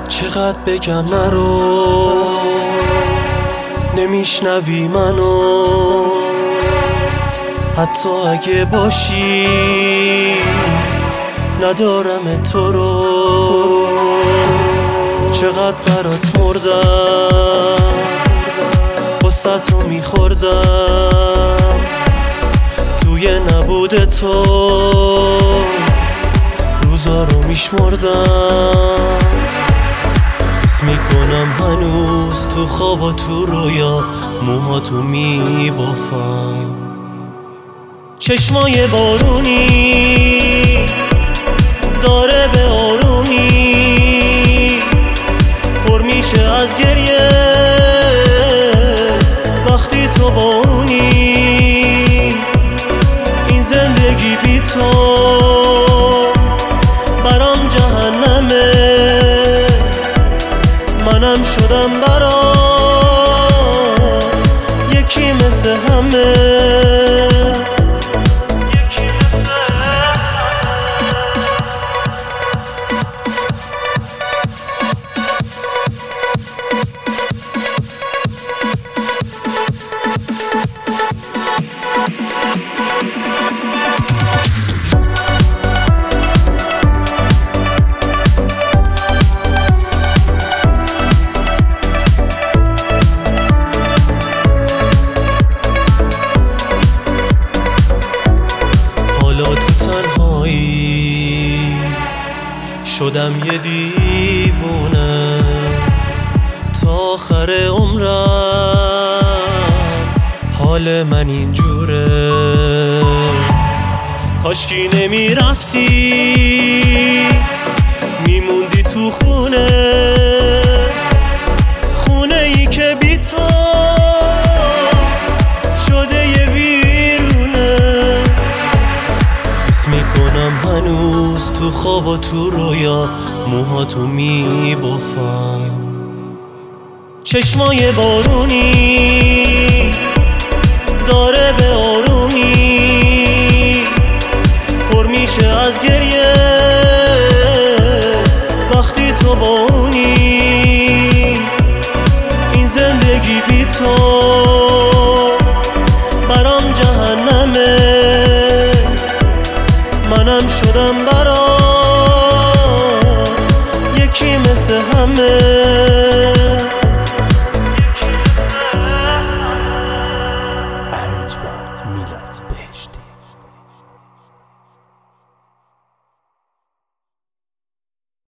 چقدر بگم نرو، نمیشنوی منو، حتی اگه باشی ندارم تو رو. چقدر برات مردم، واسه رو میخوردم، توی نبود تو روزا رو میشمردم. حس میکنم هنوز تو خواب و تو رویا موهاتو میبافم. چشمای بارونی داره به آرومی پر میشه از گریه وقتی تو با اونی. این زندگی بی تو برام جهنمه، منم شدم برات یکی مثل همه. شدم یه دیوونه تا آخر عمرم، حال من اینجوره. کاشکی نمیرفتی میموندی تو خونه، خونه ای که بی تو شده یه ویرونه. حس میکنم هنوز تو خواب و تو رویا موهاتو میبافم. چشمای بارونی داره به آرومی پر میشه از گریه وقتی تو با اونی. این زندگی بی تو برام جهنمه، منم شدم برات یکی مثل همه. Arranged by Milad.